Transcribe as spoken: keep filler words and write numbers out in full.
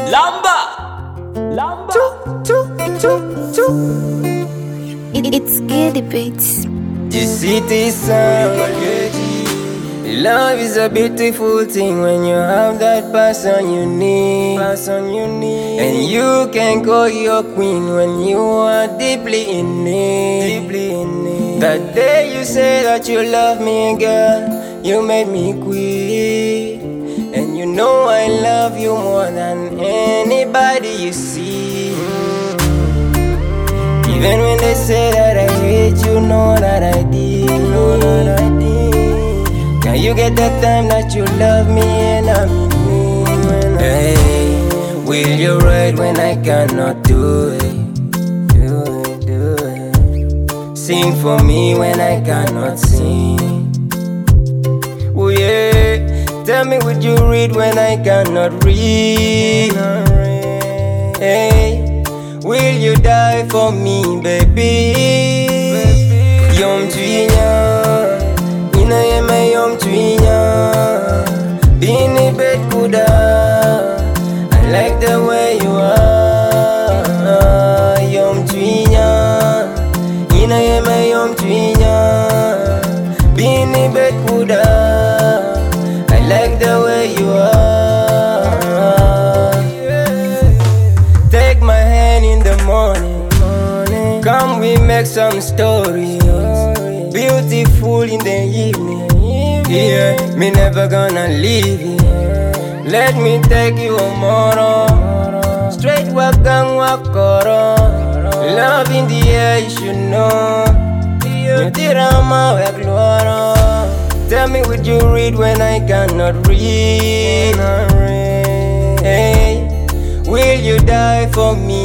Lamba, Lamba. Choo, choo, choo, choo. It, it's Giddy Beats. The city sound. Love is a beautiful thing when you have that person you need, person you need, and you can call your queen when you are deeply in need, deeply in need. That day you say that you love me, girl, you made me quit, and you know I love you more than anybody you see. Even when they say that I hate you, know that I did, know that I did. Can you get that time that you love me and I'm in need? Hey, will you ride when I cannot do it? Do it, do it. Sing for me when I cannot sing. Oh yeah, tell me would you read when I cannot read? Hey, will you die for me, baby? Yom tuinya, ina yeme yom tuinya, bini bet kuda. I like the way you are. Yom tuinya, ina yeme yom tuinya, bini bet kuda. I like the way you are. Take my hand in the morning, come we make some stories. Beautiful in the evening, yeah, me never gonna leave you. Let me take you a moro, straight wakang wakoro. Love in the air, you should know. Yutirama wekloro. Tell me would you read when I cannot read? Hey, will you die for me?